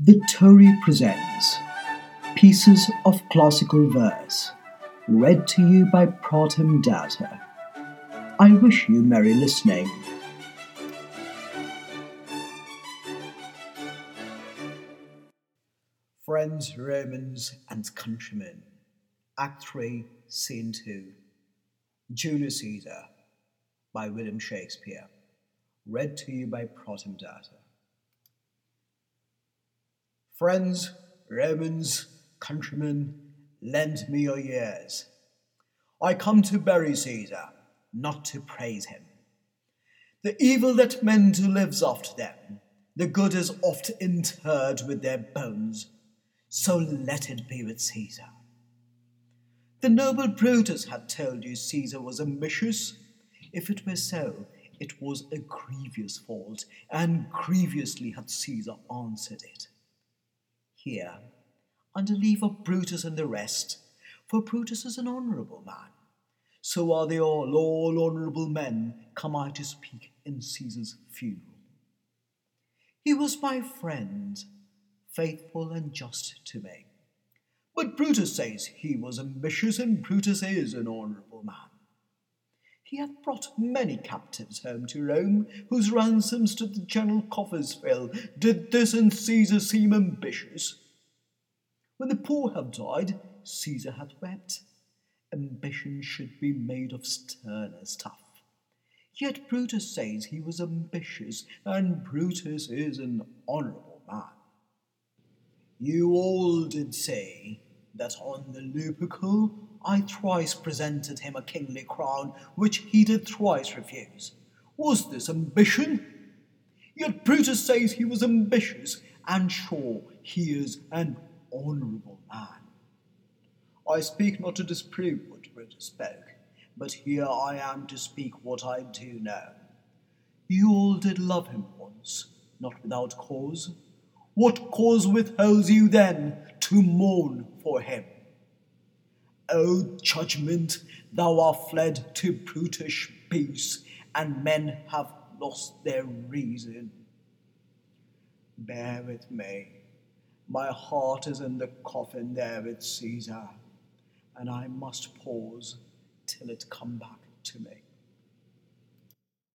Victory presents Pieces of Classical Verse, read to you by Pratham Datta. I wish you merry listening. Friends, Romans, and Countrymen, Act 3, Scene 2, Julius Caesar, by William Shakespeare, read to you by Pratham Datta. Friends, Romans, countrymen, lend me your ears. I come to bury Caesar, not to praise him. The evil that men do lives after them, the good is oft interred with their bones. So let it be with Caesar. The noble Brutus had told you Caesar was ambitious. If it were so, it was a grievous fault, and grievously had Caesar answered it. Here, under leave of Brutus and the rest, for Brutus is an honourable man, so are they all honourable men, come I to speak in Caesar's funeral. He was my friend, faithful and just to me. But Brutus says he was ambitious, and Brutus is an honourable man. He hath brought many captives home to Rome, whose ransoms did the general coffers fill. Did this in Caesar seem ambitious? When the poor have died, Caesar hath wept. Ambition should be made of sterner stuff. Yet Brutus says he was ambitious, and Brutus is an honourable man. You all did say that on the Lupercal I thrice presented him a kingly crown, which he did thrice refuse. Was this ambition? Yet Brutus says he was ambitious, and sure he is an honourable man. I speak not to disprove what Brutus spoke, but here I am to speak what I do know. You all did love him once, not without cause. What cause withholds you then to mourn for him? O judgment, thou art fled to brutish peace, and men have lost their reason. Bear with me. My heart is in the coffin there with Caesar, and I must pause till it come back to me.